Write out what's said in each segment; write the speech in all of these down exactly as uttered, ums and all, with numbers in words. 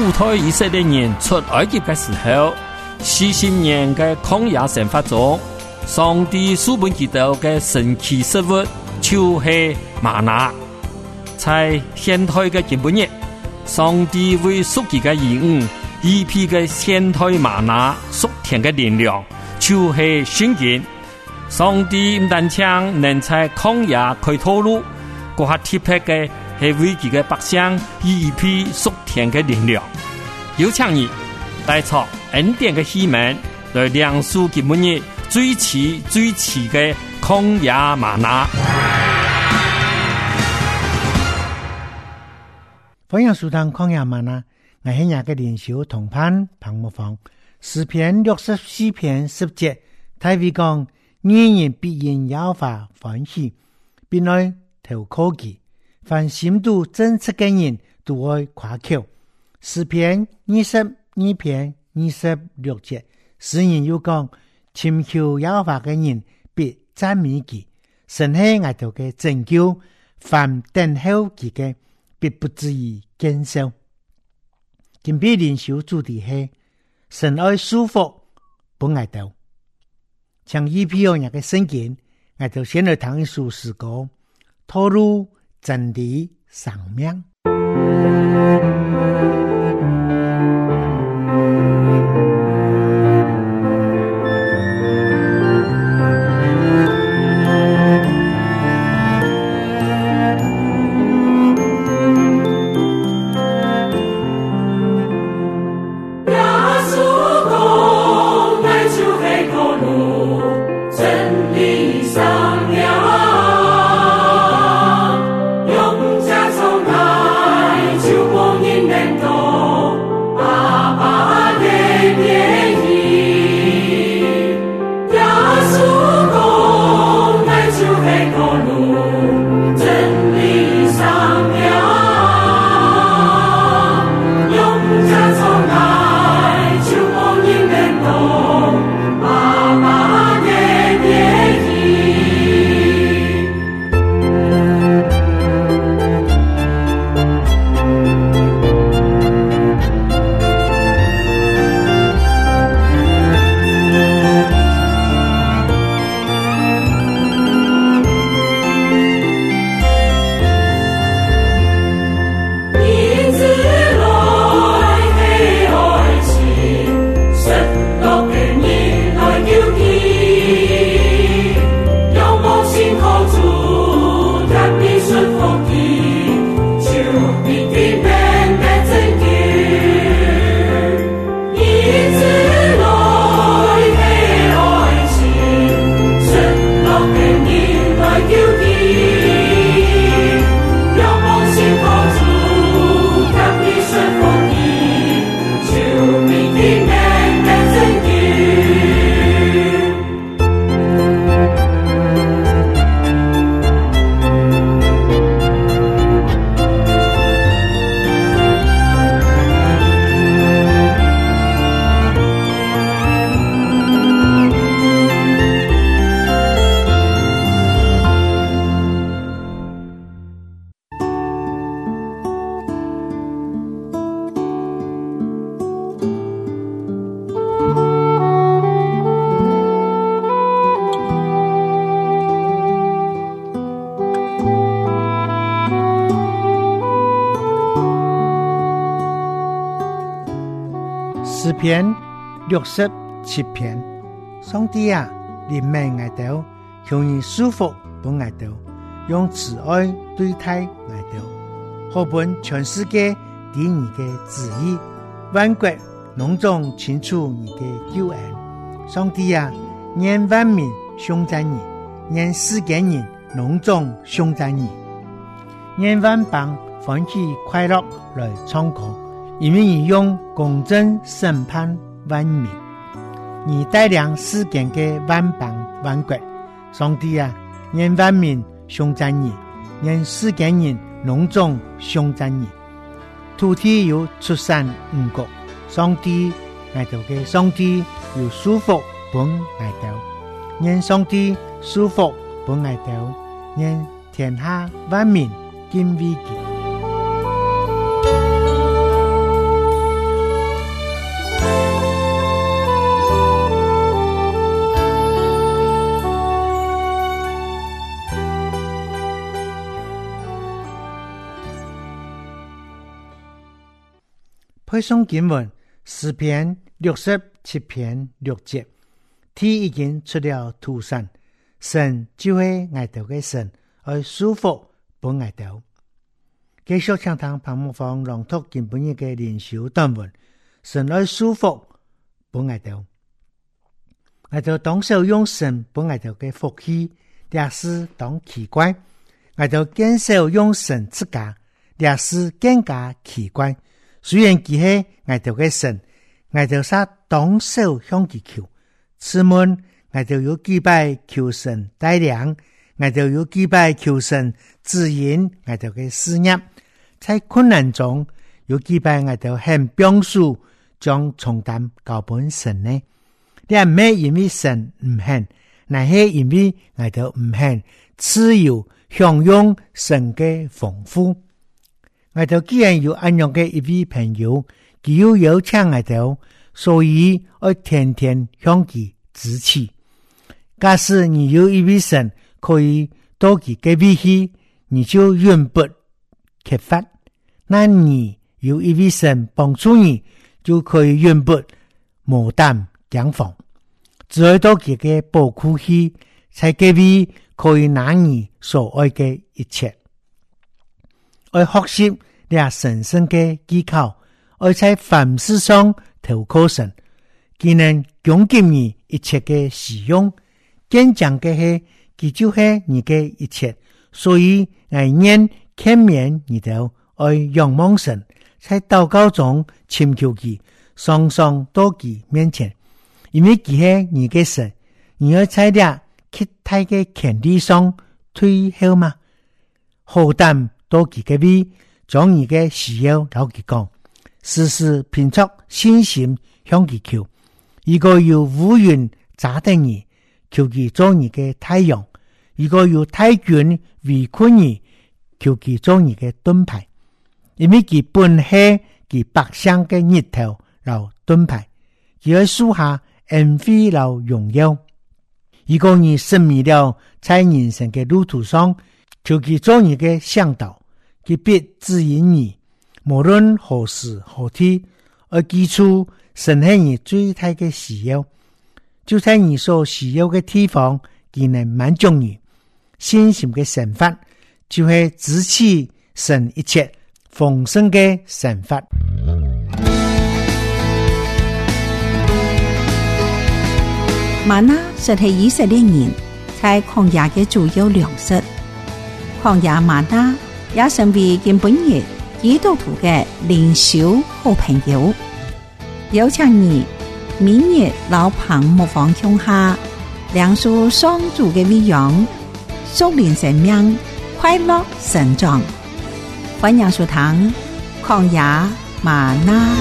主推以色列人出埃及的时候，四十年的曠野生活中，上帝赐本基督的神奇食物就是玛拿。在现代的今日，上帝为属己的兒女一批的現代瑪拿屬天的力量，就是聖經。上帝唔單止能在曠野開道路，嗰下特別嘅係為佢嘅百姓一批屬天的力量。有請你帶出恩典嘅希望，來亮出今日最遲最遲嘅曠野瑪拿。 歡迎收聽曠野嗎哪，我係廿個靈修同伴彭木芳。詩篇六十四篇十節，大衛講：義人必因耶和華歡喜，並來投靠佢。凡心度真實嘅人都愛誇口。詩篇二十二篇二十六節，詩人又講：尋求耶和華嘅人必讚美佢。神係我哋嘅拯救，凡等候佢嘅必不至於減少。今日靈修主題係神愛舒服本愛道。像一批有人嘅聖經，我就先來談一首詩歌，透露真理生命。詩篇六十七篇，上帝啊，憐憫我哋，求你舒服本我哋，用慈愛對待我哋，好本全世界對你嘅旨意，萬國隆重慶祝你嘅救恩。上帝啊，願萬民頌讚你，願世間人隆重頌讚你，願萬邦歡喜快樂來唱歌。因為你用公正審判萬民，你帶領世間嘅萬邦萬國。上帝啊，願萬民頌讚你，願世間人隆重頌讚你。土地有出產五穀，上帝愛到嘅上帝有舒服本愛到，願上帝舒服本愛到，願天下萬民敬畏佢。 配送經文詩篇六十七篇六節，天已經出了土產，神就會愛到嘅神，而舒服本愛到。繼續請聽彭木芳朗讀今本日嘅靈修短文，神愛舒服本愛到。愛到當受用神本愛到嘅福氣，也是當奇怪。愛到堅守用神自家，也是更加奇怪。雖然佢係愛到嘅神，愛到殺當受向佢求，此門愛到有幾拜求神帶領，愛到有幾拜求神指引，愛到嘅事業。在困難中，有幾拜愛到很表述，將重擔交本神呢？你唔係因為神唔肯，乃係因為愛到唔肯自由享用神嘅豐富。愛到既然有安樣嘅一位朋友，佢有邀請愛到，所以我天天向佢支持。假使你有一位神可以到佢嘅位去，你就永不缺乏。那你有一位神幫助你，就可以永不無膽驚慌。只要到佢嘅寶庫去，才嘅位可以拿你所愛嘅一切。愛學習倆神聖嘅技巧，愛在凡事上投靠神，佢能供給你一切嘅使用。堅強嘅係，佢就係你嘅一切。所以愛念勸勉你哋愛仰望神，在禱告中尋求佢，常常到佢面前，因為佢係你嘅神。你要在倆極大嘅權利上退後嗎？好膽到佢嘅位，將你嘅需要老佢講，時時憑着信心向佢求。如果有烏雲炸得你，求佢做你嘅太陽；如果有太陽圍困你，求佢做你嘅盾牌。因為佢本係佢百姓嘅日頭留盾牌，佢喺樹下恩惠留榮耀。如果你失迷了在人生嘅路途上，求佢做你嘅向導，佢必指引你，無論何時何地，而記住神係你最大嘅需要，就在你所需要嘅地方，佢能滿足你。信心嘅神法就係支持神一切豐盛嘅神法。 嗎哪實係以色列人在曠野嘅主要糧食，曠野嗎哪也成為今本日基督徒嘅靈修好朋友。有請你明日老彭牧坊鄉下梁樹雙主嘅微揚，屬靈生命快樂成長。歡迎收聽曠野嗎哪。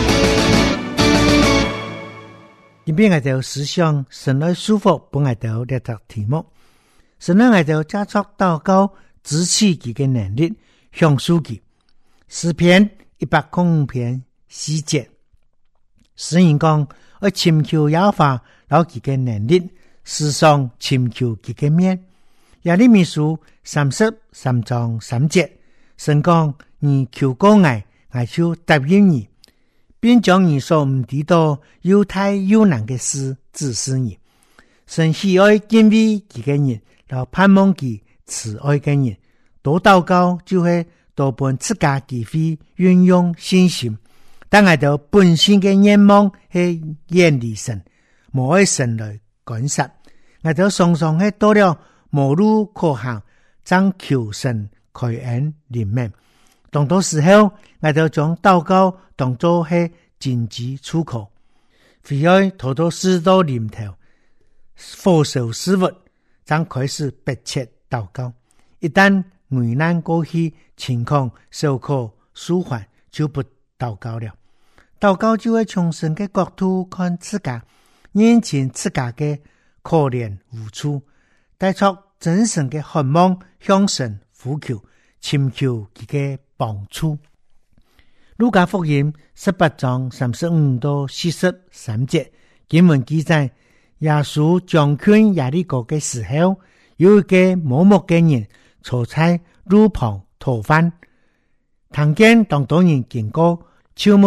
今邊我哋思想神愛舒服本愛到呢個題目，神愛到加速禱告支持佢嘅能力，享受佢。詩篇一百零五篇四節，詩人講我尋求耶和華攞佢嘅能力，時常尋求佢嘅面。耶利米書三十三章三節，神講你求告我，我就答應你，並將你所唔知道又大又難嘅事指示你。神喜愛敬畏佢嘅人，然後盼望佢慈愛嘅人。多禱告就會多半自家機會運用信心，但係到本身嘅願望係遠離神，無愛神來干涉。我哋常常係到了無路可行，將求神開恩憐憫。當多時候，我哋將禱告當作係緊急出口，非要拖到事到臨頭，火燒事物，將開始迫切禱告。一旦危難過去，情況稍可舒緩，就不禱告了。禱告就會從神嘅角度看自家，認清自家嘅可憐無處，帶出真神嘅渴望，向神呼求，尋求佢嘅幫助。路加福音十八章三十五到四十三節，經文記載，耶穌將軍耶利哥嘅時候，有一個摸目嘅人坐在路旁討飯，聽見當多人經過，就問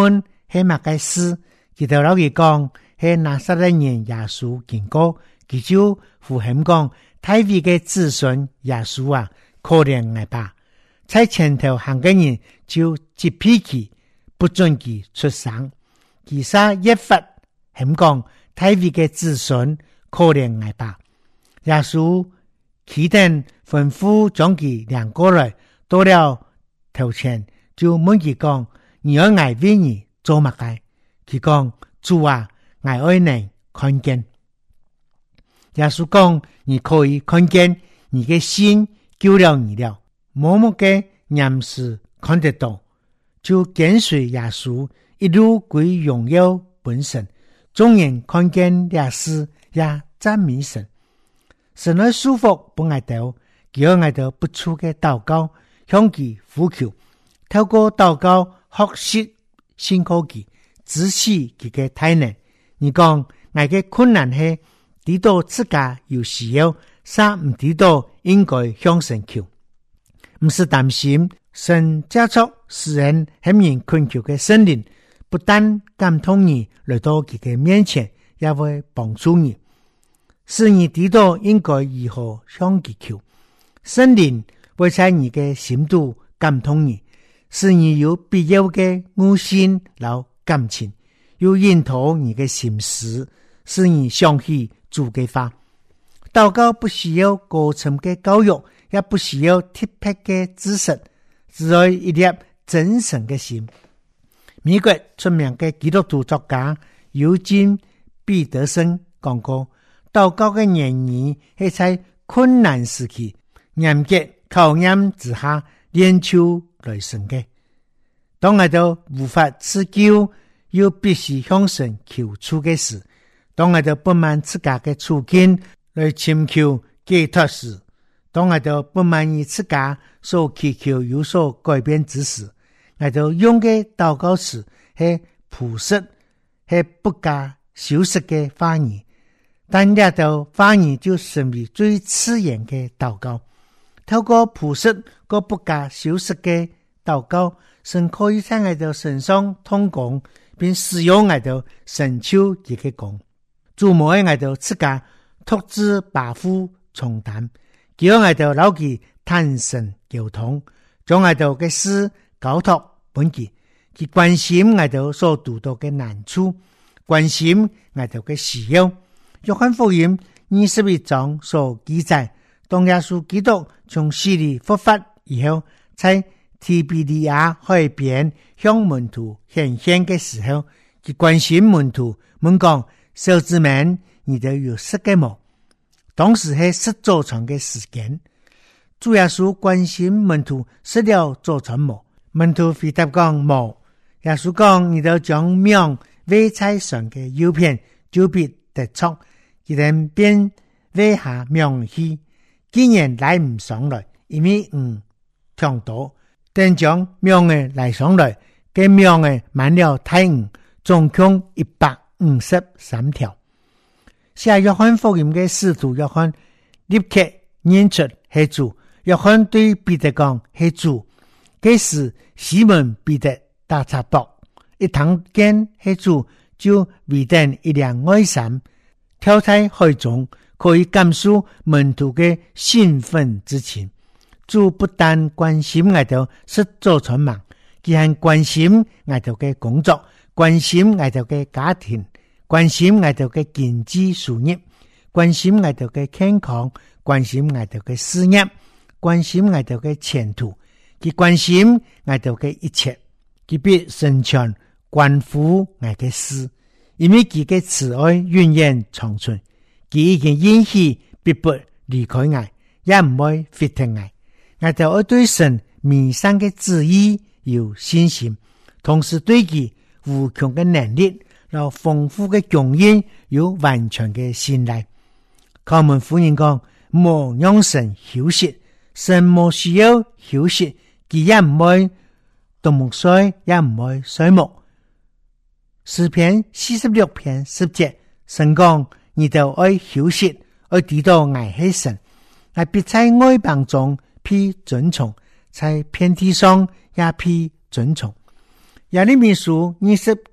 係乜嘅事？佢就老佢講，係拿撒勒人耶穌經過，佢就呼喊講，大衛嘅子孫耶穌啊，可憐我吧！在前頭行嘅人就責備佢，不准佢出聲。其實一發喊講，大衛嘅子孫可憐我吧！耶穌起定吩咐將佢領過來，到了頭前就問佢講，你要我為你做乜嘅？佢講，主啊，我愛能看見。耶穌講，你可以看見，你嘅心救了你了。默默嘅眼視看得到，就跟隨耶穌一路歸榮耀本身。眾人看見這事也讚美神。神來祝福不愛到，叫愛到不出嘅禱告，向其呼求，透過禱告學習信靠佢，支持佢嘅大能。你講我嘅困難係知道自家有需要，啥唔知道應該向神求，唔是擔心神加速使人向人困求嘅聖靈，不但感動你來到佢嘅面前，也會幫助你。是你知道應該如何向佢求，聖靈會在你嘅心度感動你，是你有必要嘅悟性和感情，有引導你嘅心思，是你相信主嘅話。禱告不需要高深嘅教育，也不需要特別嘅知識，只要一粒真誠嘅心。美國出名嘅基督徒作家尤金彼得森講過，禱告嘅原因係在困難時期嚴格考驗之下練就來生嘅。當我哋無法自救，又必須向神求助嘅時，當我哋不滿自家嘅處境來尋求解脫時，當我哋不滿意自家所祈求有所改變之時，我哋用嘅禱告詞係樸實，係不加修飾嘅話語。但呢度反而就成為最刺眼嘅禱告。透過樸實個不加修飾嘅禱告，神可以在我哋身上通工，並使用我哋成就佢嘅功。主冇喺我哋自家獨自把負重擔，叫我哋老佢坦誠溝通，將我哋嘅事交託本佢，佢關心我哋所遇到嘅難處，關心我哋嘅需要。約翰福音二十一章所記載，當耶穌基督從死裏復活以後，在提比利亞海邊向門徒顯現嘅時候，佢關心門徒，問講：小子們，你哋有食嘅冇？當時係食早餐嘅時間，主耶穌關心門徒食了早餐冇？門徒回答講冇。耶穌講：你哋將命餵在上嘅右邊，就必得着。佢哋便餵下命去，竟然來唔上來，因為唔強多，但將命嘅來上來，嘅命嘅滿了太五，總共一百五十三條。寫約翰福音嘅使徒約翰立刻認出係主，約翰對彼得講係主，這時西門彼得打插膊，一聽見係主，就圍定一輛外衫，跳在海中，可以感受門徒嘅興奮之情。主不但關心我哋食早餐嘛，佢還關心我哋嘅工作，關心我哋嘅家庭，關心我哋嘅經濟收入，關心我哋嘅健康，關心我哋嘅事業，關心我哋嘅前途，佢關心我哋嘅一切，佢必成全關乎我嘅事。因為佢嘅慈愛永遠長存，佢已經應許必不離開我，也唔會撇停我。我就要對神美善嘅旨意有信心，同時對佢無窮嘅能力，然後豐富嘅供應有完全嘅信賴。靠門夫人講，莫讓神休息，神莫需要休息，佢也唔會動木衰，也唔會衰木。詩篇四十六篇十節，神講：你就愛休息，愛知道我係神，我必在外邦中披尊崇，在遍地上也披尊崇。耶利米書二十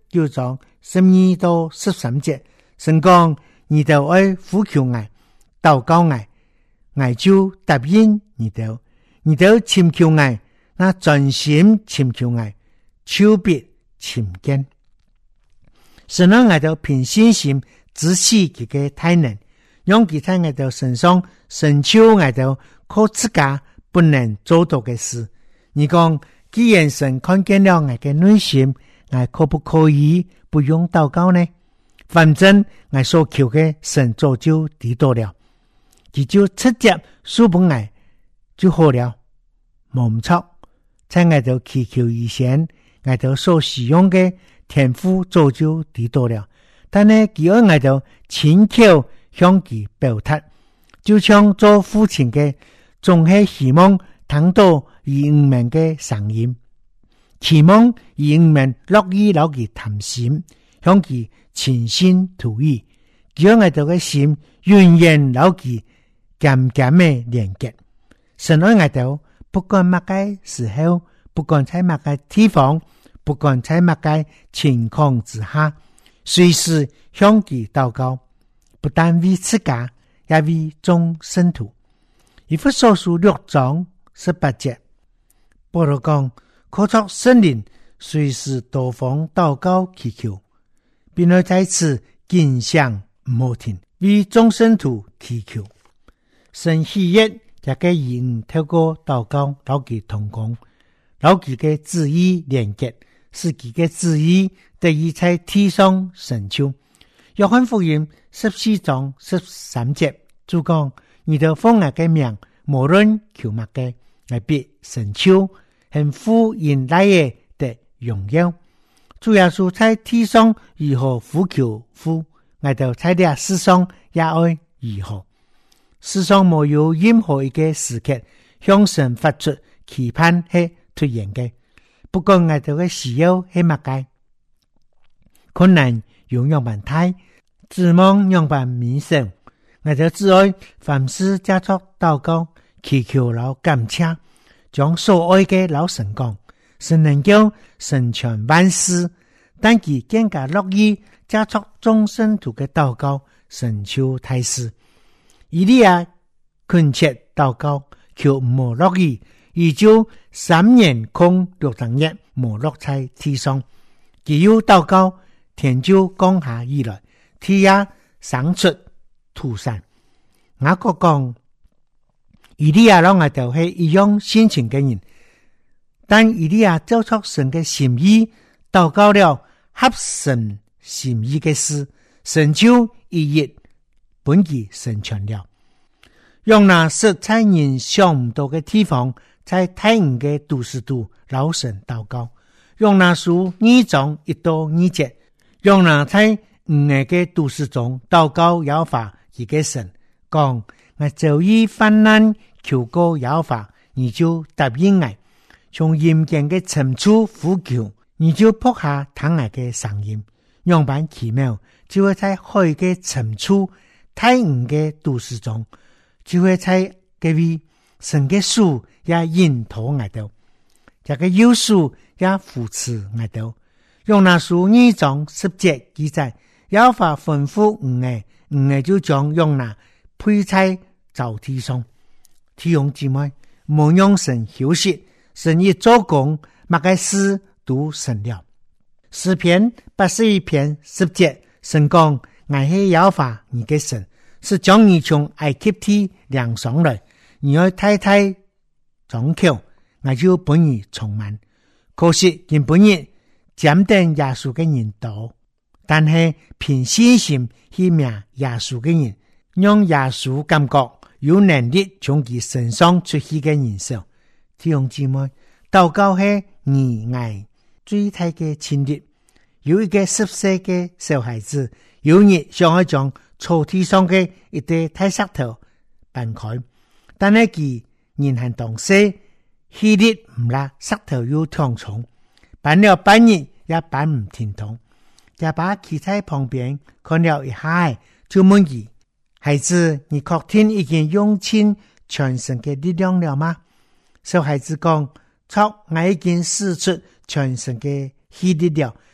九章十二到十三節，神講你哋愛呼求我，禱告我，我就答應你哋。你哋尋求我，那專心尋求我，就必尋見。神讓我哋憑信心支持佢嘅大能，讓佢在我哋身上成就我哋靠自家不能做到嘅事。你講，既然神看見了我嘅內心，我可不可以不用禱告呢？反正我所求嘅神早就知道了，佢就直接書本我就好了。冇錯，在我哋祈求以前，我哋所使用嘅天賦早就知道了，但係佢愛我哋請求向佢表達，就像做父親嘅總係希望聽到兒女們嘅聲音，期望兒女們樂意留佢談心，向佢傾心吐意，叫我哋嘅心永遠留佢緊緊嘅連結。神愛我哋，不管乜嘅時候，不管在乜嘅地方，不管在乜嘅情況之下，隨時向佢禱告，不但為自家，也為眾聖徒。以弗所書六章十八節，保羅講，靠着聖靈，隨時多方禱告祈求，並且在此經常唔好停，為眾聖徒祈求。神喜悅一個人透過禱告，老其同工，老其嘅旨意連結，使其嘅旨意得以在地上成就。約翰福音十四章十三節，主講，你哋奉我嘅名，無論求乜嘅，我必成就，很富人來嘅的榮耀。主耶穌在地上如何呼求父，我哋在呢世上也愛如何。世上沒有任何一個時刻向神發出期盼係突然嘅，不過我哋嘅需要係乜嘅？困難有樣辦大，指望樣辦迷生，我哋只愛凡事加速禱告，祈求老感謝，將所愛嘅老神講，神能夠成全萬事，但佢更加樂意加速眾聖徒嘅禱告，成就大事。以利亞懇切禱告，求唔好落雨，而就三年空六十日冇落在地上。只有禱告，天就降下雨來，地也生出土產。雅各講，以利亞讓我哋係一樣性情嘅人，但以利亞照出神嘅心意，禱告了合神心意嘅事，神就一日本己成全了。用那實在人想唔到嘅地方，在太陽嘅都市度老神禱告，用那書二章一到二節，用那在五個嘅都市中禱告耶和華一個神，講我早已患難求過耶和華，你就答應我，從嚴嚴嘅深處呼求，你就撲下聽我嘅聲音，樣板奇妙，就會在海嘅深處太陽嘅都市中。就會在各位神嘅樹也引導我哋，這個幼樹也扶持我哋。用那書二章十節記載，耶和華吩咐五個，五個就將用那配在灶地上。弟兄姊妹，莫讓神休息，神一做工，乜個事都成了。詩篇八十一篇十節，神講：我係耶和華你嘅神。是將你從埃及地領上來，你要太太張口，我就本你充滿。可惜見本日檢定耶穌嘅人多，但係憑信心去命耶穌嘅人，讓耶穌感覺有能力從佢身上出去嘅人少。弟兄姊妹，禱告係你愛最大嘅親密。有一個十歲嘅小孩子，有日想要將草地上嘅一堆大石頭搬開，但係佢人行動時氣力唔拉，石頭又強重，搬了半日也搬唔停動。也把企在旁邊看了一下，就問佢：孩子，你確定已經用盡全身嘅力量了嗎？小孩子講：錯，我已經使出全身嘅氣力了，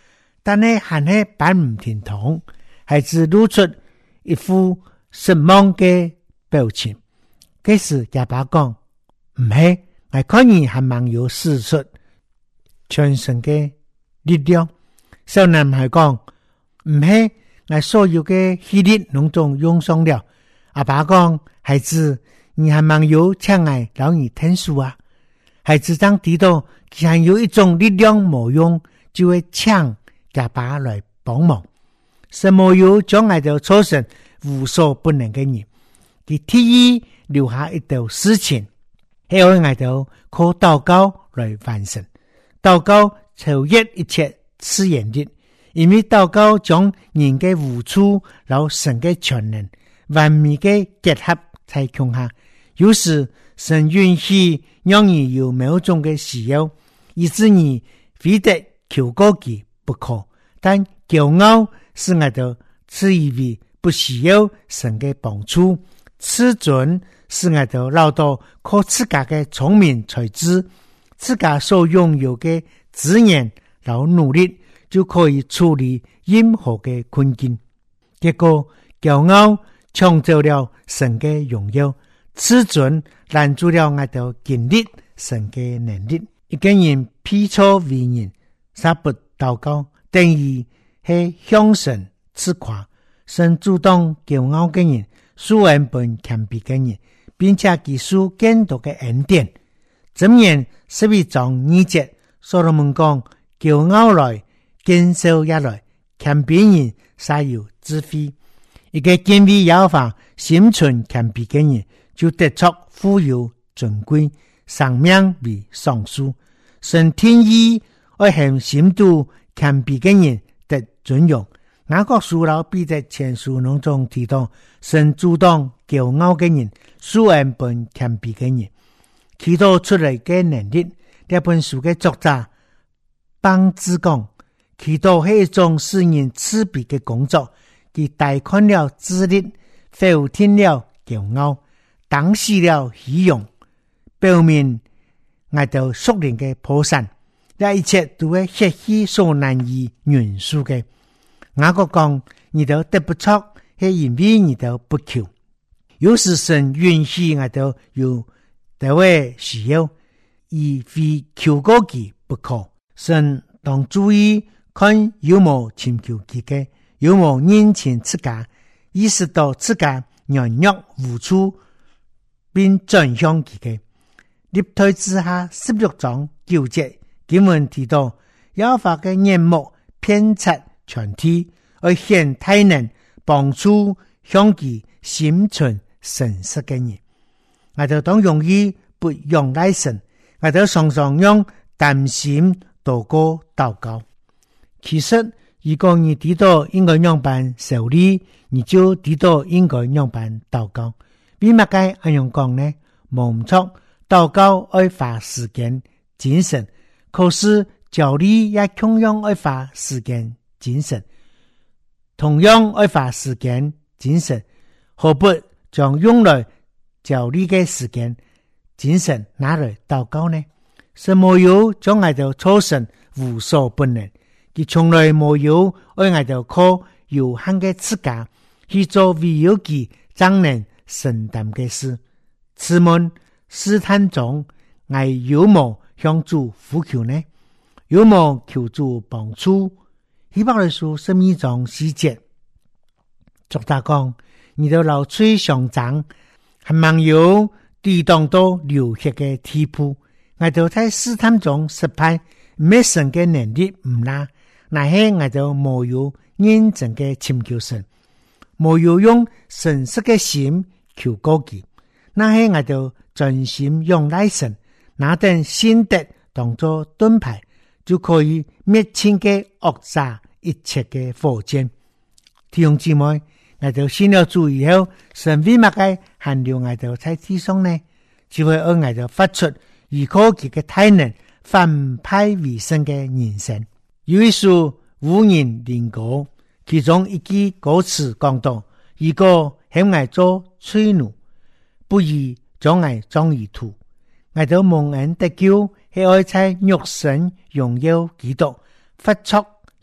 但係還係板唔甜同，孩子露出一副失望嘅表情。這時阿爸講，唔係，我看你還蠻有使出全身嘅力量。小男孩講，唔係，我所有嘅氣力攏總用上了。阿爸講，孩子，你還蠻有請愛老你聽書啊。孩子當知道佢還有一種力量冇用，就會請阿爸來幫忙。什麼有將愛到造成無所不能嘅人，佢提議留下一道事情，係愛愛到靠禱告來完成。禱告超越一切自然力，因為禱告將人嘅無處和神嘅全能完美嘅結合在胸下。有時神允許讓你有某種嘅需要，以致你非得求過佢不可。但驕傲是愛到自以為不需要神嘅幫助，自尊是愛到老到靠自家嘅聰明才智，自家所擁有嘅資源然後努力就可以處理任何嘅困境。結果驕傲搶走了神嘅榮耀，自尊攔住了愛到經歷神嘅能力。一個人披錯為人，撒不禱告，等於係向神自誇。神主動驕傲嘅人，蘇恩本謙卑嘅人，並且記述更多嘅恩典。箴言十一章二節，所羅門講：驕傲來，堅守也來；謙卑人才有智慧。一個敬畏耶和華、心存謙卑嘅人，就得着富有尊貴，生命為上書。神天意愛向心度謙卑嘅人得尊榮。雅各書老彼得前書當中提到，神阻擋驕傲嘅人，施恩本謙卑嘅人，祈禱出來嘅能力。這本書嘅作者幫子講，祈禱係一種使人自卑嘅工作，佢大看了自力，否定了驕傲，擋死了虛榮，表明愛到屬靈嘅破散，這一切都係血氣所難以允許嘅。雅各講，你都得不着，係因為你都不求。有時神允許我都有這位需要，而非求過佢不可。神當注意看有冇尋求佢嘅，有冇認清自家，意識到自家軟弱無處，並轉向佢嘅。歷代志下十六章九節經文提到，耶和華嘅眼目遍察全體，而顯大能幫助向佢心存誠實嘅人。我哋當容易不用賴神，我哋常常用擔心禱告禱告。其實如果你知道應該樣辦受理，你就知道應該樣辦禱告。為乜解咁樣講呢？冇唔錯，禱告愛花時間精神，可是教理也同樣愛花時間精神，同樣愛花時間精神，何不將用來教理嘅時間精神拿來禱告呢？什麼有將愛到操神無所不能，佢從來沒有愛愛到靠有限嘅自家去做唯有佢將能承擔嘅事。此門試探中，愛有冇向主呼求呢？有冇求主幫助？希伯來書十二章四節，作者講：你都流水上漲，還蠻有抵擋到流血嘅地步。我哋在試探中失敗，沒神嘅能力唔啦，那係我哋冇有認真嘅尋求神，冇有用誠實嘅心求過佢，那係我哋專心用來神，那等心德當作盾牌，就可以滅盡嘅惡詐一切嘅火箭。弟兄姊妹，我哋信了主以後，神為乜嘅限留我哋在地上呢？就會讓我哋發出以科技嘅大能反派為勝嘅人生。有一首無人靈歌，其中一句歌詞講到：如果向我做吹奴，不如將我裝於土。我都蒙恩得救，係愛在肉身榮耀基督，發出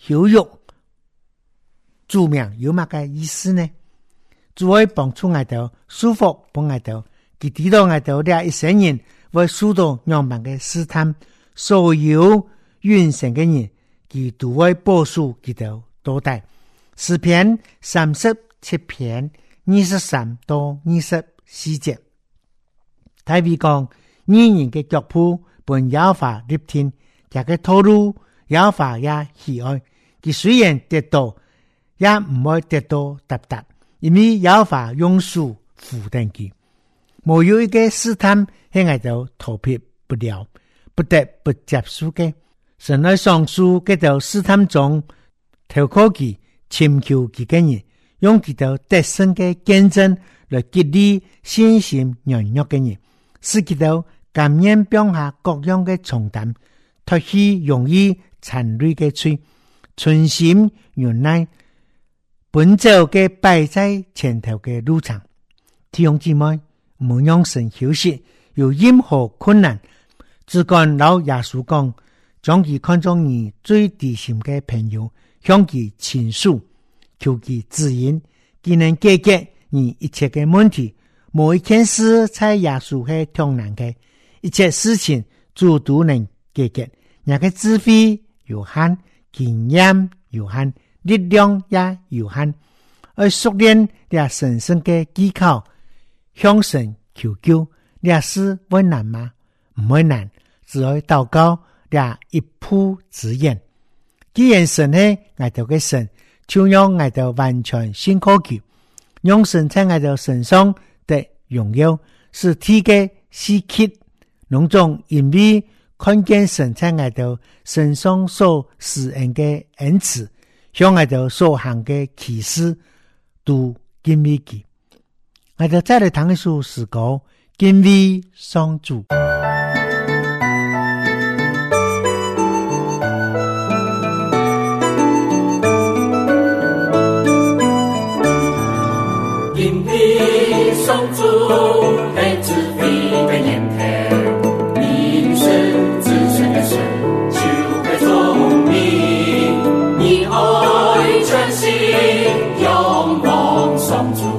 羞辱主名有乜嘅意思呢？主會幫助我哋舒服幫我哋，佢知道我哋呢一生人會受到樣樣嘅試探，所有完成嘅人，佢都會保守佢哋到底。詩篇三十七篇二十三到二十四節，大衛講：義人嘅腳步本耶和華立天，佢嘅道路耶和華也喜愛。佢雖然跌倒，也唔會跌到達達，因為耶和華用手扶定佢。冇有一個試探係我哋逃避不了，不得不接受嘅。神喺上述嗰條試探中，投靠佢、尋求佢嘅人，用佢條得勝嘅見證來激勵信心軟弱嘅人，使佢條甘願放下各樣嘅重擔，脫去容易纏累嘅罪，存心忍耐，本走嘅擺在前頭嘅路程。弟兄姊妹，唔讓神休息，有任何困難，只管老耶穌講，將佢看作你最知心嘅朋友，向佢傾訴，求佢指引，佢能解決你一切嘅問題。冇一件事在耶穌係困難嘅，一切事情主都能解決。人嘅智慧有限，經驗有限，力量也有限，而熟練也神聖嘅技巧，向神求救，也是會難嗎？唔會難，只要禱告，也一步之遠。既然神係我哋嘅神，就讓我哋完全信靠佢，用神在我哋身上的榮耀，是天嘅希奇，農種因為看見神在我哋身上所施恩嘅恩賜，向我哋所行嘅奇事，都敬畏佢。我哋再嚟談一首詩歌，敬畏上主。 敬畏上主，係智慧嘅源頭，人生至善嘅神，就會聰明，你愛全心仰望上主。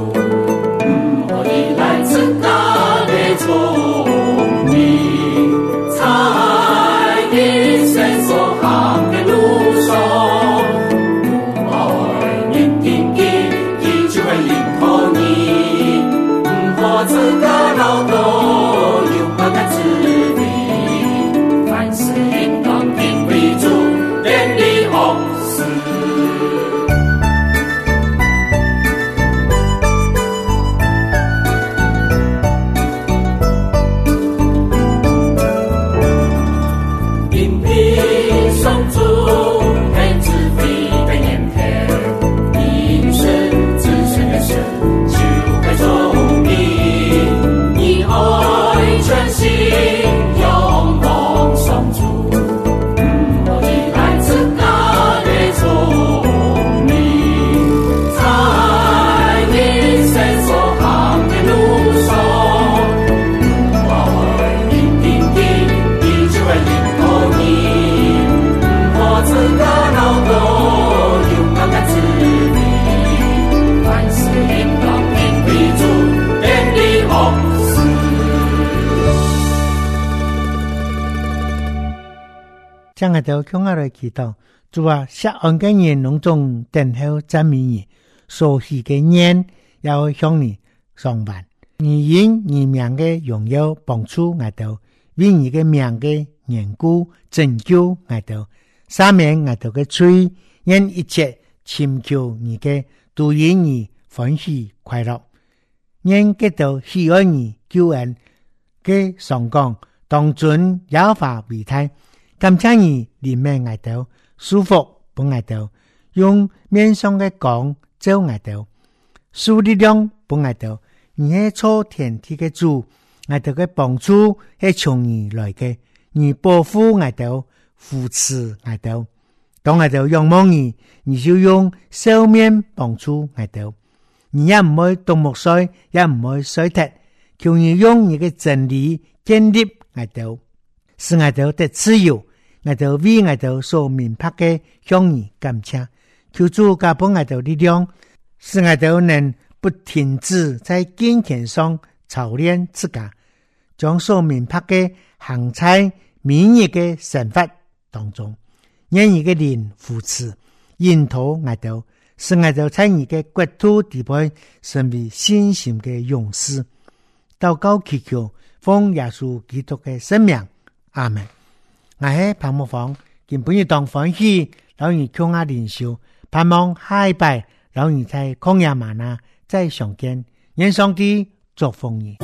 將我哋向我哋祈禱，主啊，錫安嘅人攏總等候讚美你，所許嘅願要向你上萬。你因你名嘅榮耀幫助我哋，為你嘅名嘅緣故拯救我哋，赦免我哋嘅罪，因一切尋求你嘅都因你歡喜快樂，因得到喜愛你救恩嘅上講，當尊耶和華為大。感謝你憐憫我哋，舒服幫我哋，用面上嘅光照我哋，賜力量幫我哋。你係造天地嘅主，我哋嘅幫助係從你來嘅，你保護我哋，扶持我哋。當我哋仰望你，你就用笑面幫助我哋。你也唔會動木衰，也唔會衰脫，求你用你嘅真理建立我哋，使我哋得自由。 我哋為我哋所明白嘅向義感謝，求主加俾我哋力量，使我哋能不停止在堅強上操練自家，將所明白嘅行在每日嘅生活當中，讓一個靈扶持引導我哋，使我哋在一個國土地位成為信心嘅勇士。禱告祈求，奉耶穌基督嘅聖名，阿門。我係彭木芳，今本日當歡喜，老人強壓靈修，盼望下一拜老人在曠野嗎哪再相見，願上帝祝福你。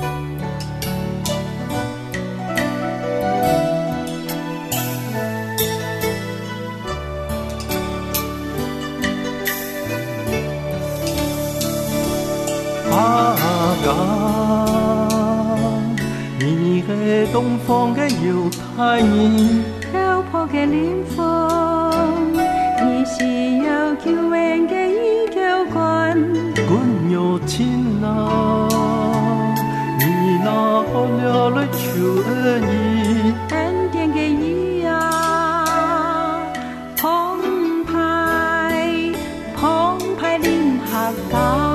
阿剛，你係東方嘅猶太人， 漂泊嘅靈魂，你是有救恩嘅依靠關， 管有情啊，你那好了來求恩義， 恩典嘅義啊，澎湃澎湃臨合港。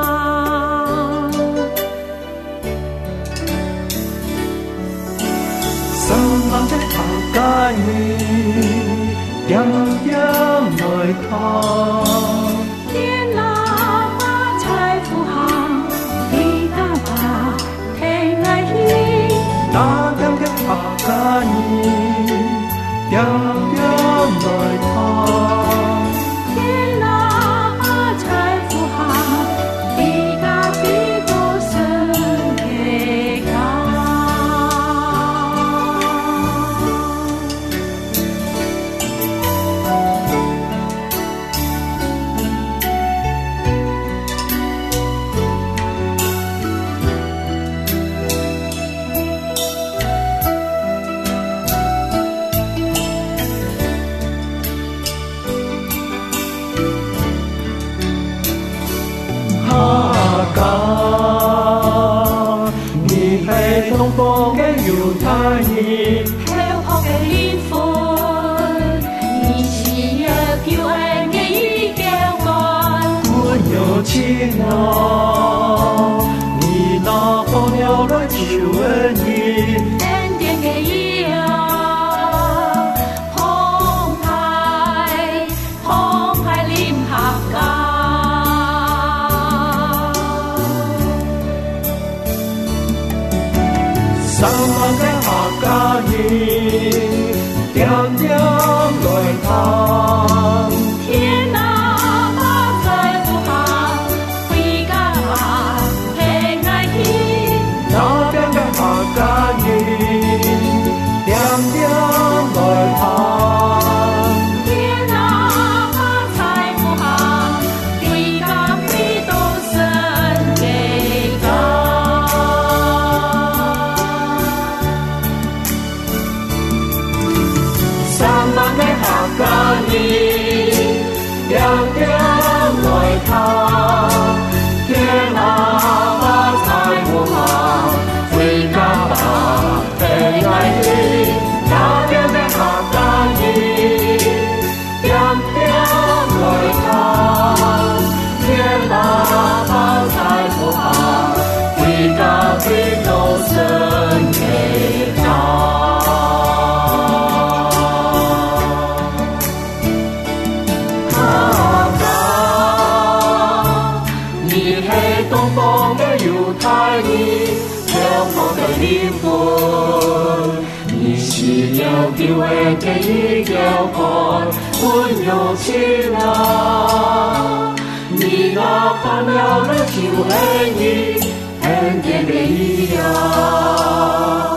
愛你點點來看， 天哪把財富行，你那把平安喜， 那點嘅拍假你點點來看， 天哪把財富行，你那比多神嘅高。 東方嘅猶太人， 漂泊嘅靈魂，你是有救恩嘅依靠關， 管有情啊，你那好了來求恩義， 恩典嘅義啊，澎湃澎湃臨合港。 三萬嘅客家人，點點來談。 天哪，把財富行，回家吧，平安喜。 那邊嘅客家人，點點來談。 天哪，把財富行，回家回到神嘅家。 客家人點點來談，天哪把財富行，回家吧平安喜。那邊嘅客家人點點來談，天哪把財富行，回家回到神嘅家。漂泊嘅靈魂，你是有救恩嘅依靠關，管有情啊，你那好了來求恩義，恩典嘅義啊。